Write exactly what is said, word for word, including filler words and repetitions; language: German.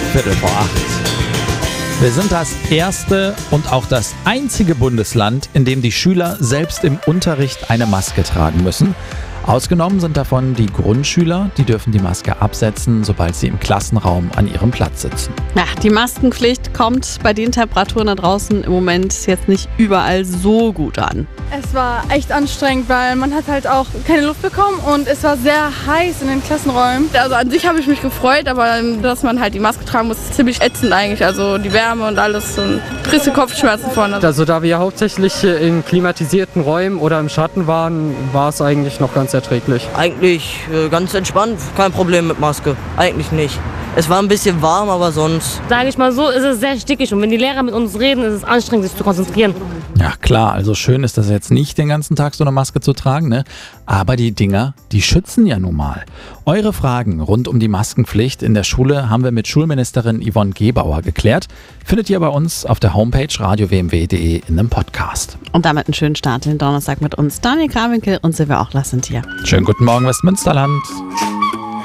Viertel vor acht. Wir sind das erste und auch das einzige Bundesland, in dem die Schüler selbst im Unterricht eine Maske tragen müssen. Ausgenommen sind davon die Grundschüler, die dürfen die Maske absetzen, sobald sie im Klassenraum an ihrem Platz sitzen. Ja, die Maskenpflicht kommt bei den Temperaturen da draußen im Moment jetzt nicht überall so gut an. Es war echt anstrengend, weil man hat halt auch keine Luft bekommen und es war sehr heiß in den Klassenräumen. Also an sich habe ich mich gefreut, aber dass man halt die Maske tragen muss, ist ziemlich ätzend eigentlich. Also die Wärme und alles und triste Kopfschmerzen vorne. Also da wir hauptsächlich in klimatisierten Räumen oder im Schatten waren, war es eigentlich noch ganz erträglich. Eigentlich äh, ganz entspannt, kein Problem mit Maske, eigentlich nicht. Es war ein bisschen warm, aber sonst... Sage ich mal so, ist es sehr stickig und wenn die Lehrer mit uns reden, ist es anstrengend, sich zu konzentrieren. Ja klar, also schön ist das jetzt nicht, den ganzen Tag so eine Maske zu tragen, ne? Aber die Dinger, die schützen ja nun mal. Eure Fragen rund um die Maskenpflicht in der Schule haben wir mit Schulministerin Yvonne Gebauer geklärt. Findet ihr bei uns auf der Homepage radio w m w punkt d e in einem Podcast. Und damit einen schönen Start in den Donnerstag mit uns, Daniel Krawinkel und Silvia Ochler sind hier. Schönen guten Morgen, Westmünsterland.